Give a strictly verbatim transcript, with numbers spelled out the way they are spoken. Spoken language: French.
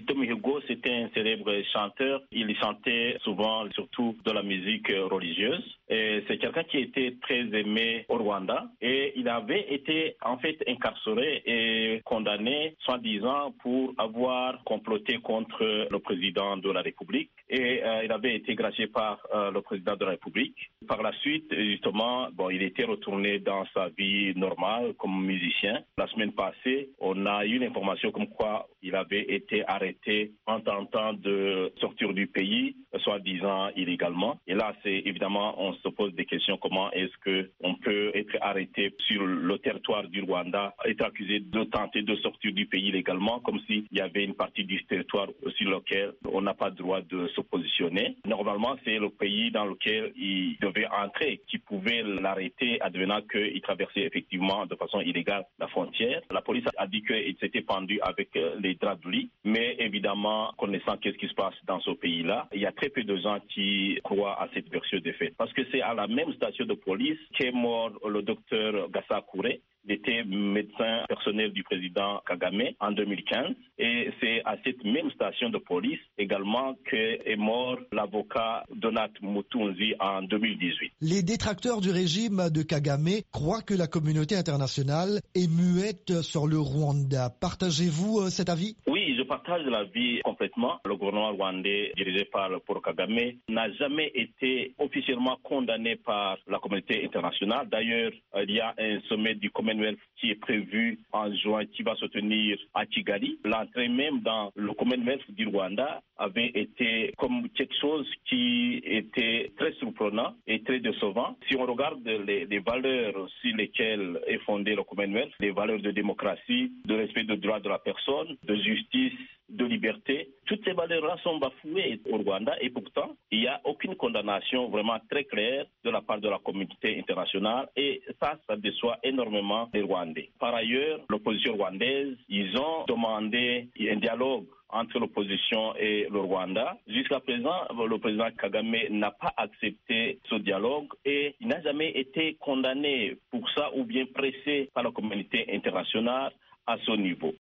Kizito Mihigo, c'était un célèbre chanteur. Il chantait souvent, surtout de la musique religieuse. Et c'est quelqu'un qui était très aimé au Rwanda. Et il avait été, en fait, incarcéré et condamné, soi-disant, pour avoir comploté contre le président de la République. Et euh, il avait été gracié par euh, le président de la République. Par la suite, justement, bon, il était retourné dans sa vie normale comme musicien. La semaine passée, on a eu l'information comme quoi il avait été arrêté en tentant de sortir du pays, soi-disant illégalement. Et là, c'est évidemment, on se pose des questions. Comment est-ce que on peut être arrêté sur le territoire du Rwanda, être accusé de tenter de sortir du pays illégalement, comme s'il y avait une partie du territoire sur lequel on n'a pas le droit de se positionner. Normalement, c'est le pays dans lequel il devait entrer qui pouvait l'arrêter, advenant qu'il traversait effectivement de façon illégale la frontière. La police a dit qu'il s'était pendu avec les draps de lit, mais évidemment, connaissant qu'est-ce qui se passe dans ce pays-là, il y a très peu de gens qui croient à cette version des faits. Parce que c'est à la même station de police qu'est mort le docteur Gassa Kouré. Il était médecin personnel du président Kagame en deux mille quinze et c'est à cette même station de police également qu'est mort l'avocat Donat Mutunzi en deux mille dix-huit. Les détracteurs du régime de Kagame croient que la communauté internationale est muette sur le Rwanda. Partagez-vous cet avis? Oui, je partage l'avis complètement. Le gouvernement rwandais dirigé par Paul Kagame n'a jamais été officiellement condamné par la communauté internationale. D'ailleurs, il y a un sommet du Commonwealth qui est prévu en juin, qui va se tenir à Kigali. L'entrée même dans le Commonwealth du Rwanda avait été comme quelque chose qui était très surprenant et très décevant. Si on regarde les, les valeurs sur lesquelles est fondé le Commonwealth, les valeurs de démocratie, de respect des droits de la personne, de justice, de liberté, toutes ces valeurs-là sont bafouées au Rwanda et pourtant, il n'y a aucune condamnation vraiment très claire de la part de la communauté internationale et ça, ça déçoit énormément les Rwandais. Par ailleurs, l'opposition rwandaise, ils ont demandé un dialogue entre l'opposition et le Rwanda. Jusqu'à présent, le président Kagame n'a pas accepté ce dialogue et il n'a jamais été condamné pour ça ou bien pressé par la communauté internationale à ce niveau.